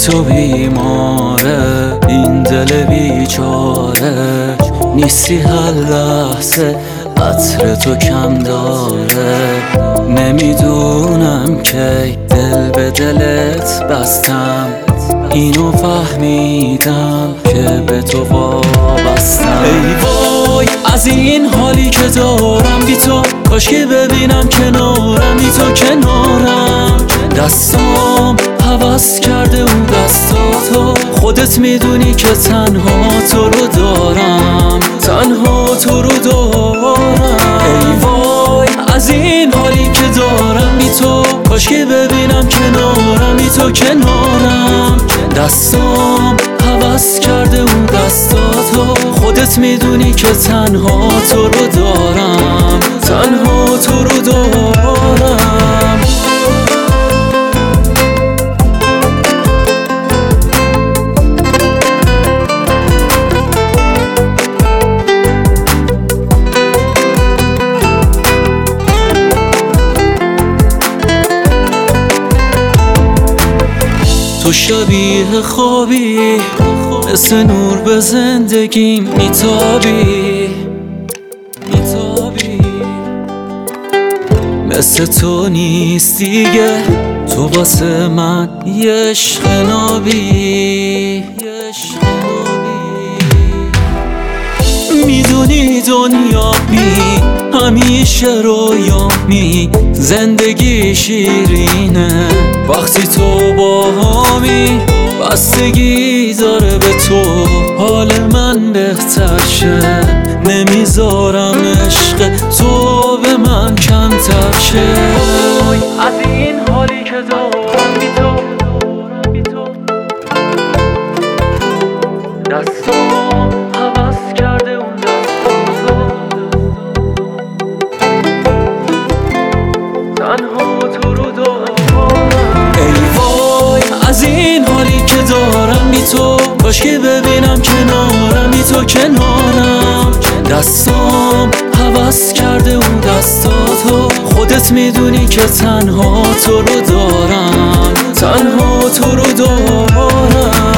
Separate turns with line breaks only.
تو بیماره، این دل بیچاره، نیستی هر لحظه عطر تو کم داره. نمیدونم کی دل به دلت بستم، اینو فهمیدم که به تو وابستم. ای وای از این حالی که دارم بی تو، کاشکی ببینم کنارم، بی تو کنارم. دستام هوس کرده اون دستاتو، خودت میدونی که تنها تو رو دارم، تنها تو رو دارم. ای وای از این حالی که دارم بی تو، کاشکی ببینم کنارم، بی تو کنارم. دستام هوس کرده اون دستاتو، خودت میدونی که تنها تو رو دارم، تنها تو رو دارم. تو شبیه خوابی، مثل نور به زندگیم میتابی، مثل تو نیست دیگه، تو واسه من یه عشق نابی. میدونی دنیا همیشه رویامی، زندگی شیرینه وقتی تو با همی. بستگی داره به تو حال من بهتر شه، نمیذارم عشق تو به من کمتر شه. از این حالی که دارم بی تو، دستام هوس کرده اون دستاتو، تنها تو رو دارم. ای وای از این حالی که دارم بی تو، کاشکی ببینم کنارم، بی تو کنارم. دستام هوس کرده اون دستاتو، خودت میدونی که تنها تو رو دارم، تنها تو رو دارم.